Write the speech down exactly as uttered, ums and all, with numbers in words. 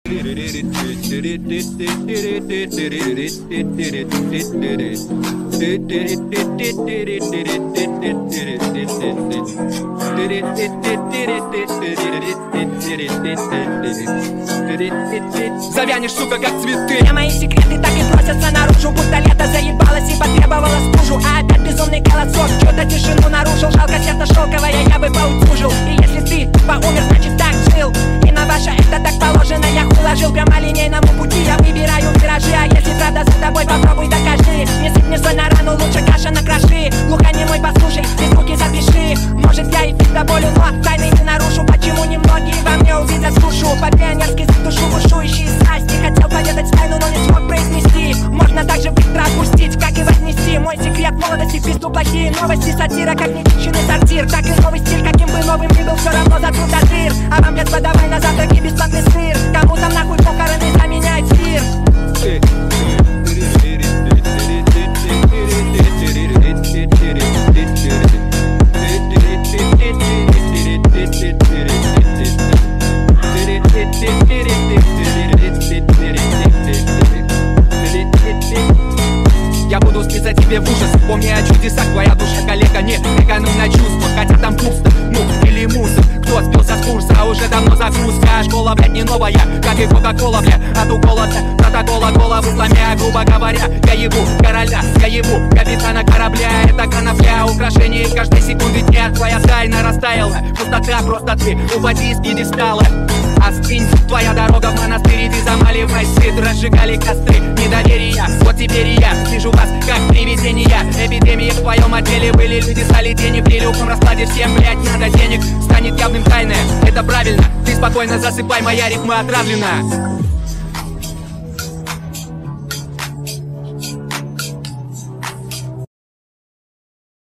Завянешь, сука, как цветы. Все мои секреты так и просятся наружу, будто лето заебалось и потребовало стужу. А опять безумный голосок чью-то тишину нарушил. Жалко, сердце шелковое, я бы поутюжил. И если ты поумер, значит так жил. И на ваше это так положено, я уложил. Прямолинейному пути я выбираю виражи. А если правда за тобой, попробуй докажи. Не сыпь соль на рану, лучше каша на кроши. Глухонемой послушай, без звуки запиши. Может я и фиг до болю, но тайны не нарушу. Почему немногие во мне увидят душу? По-пионерски с душу бушующие страсти. Хотел поведать тайну, но не смог произнести. Можно так же быстро отпустить, как и вознести. Мой секрет молодости, пизду плохие новости. Сатира, как нечищенный сортир. Так и новый стиль, каким бы новым ни был, все равно затрут до дыр. А вам, блядь, подавай на завтраки бесплатный сыр. Кому там нахуй похороны заменяет мир? Я буду спиться тебе в ужас. Помни о чудесах, твоя душа коллега не экономь на чувства, хотя там пусто, ну или мусор. Кто сбился с курса, уже давно загрузка. А школа, блядь, не новая, как и кока-кола, бля. От укола протокола голову сломя. Грубо говоря, я ебу короля, я ебу капитана корабля. Это конопля, украшение каждой секунды дня. Твоя тайна растаяла, пустота, просто ты упади с пьедестала. Остынь, твоя дорога в монастырь, ты замаливай свет. Разжигали костры недоверия, вот теперь и я вижу вас как привидения. Эпидемии в твоем отделе были, люди стали денег. При легком раскладе всем, блядь, надо денег. Станет явным тайное, это правильно. Ты спокойно засыпай, моя рифма отравлена.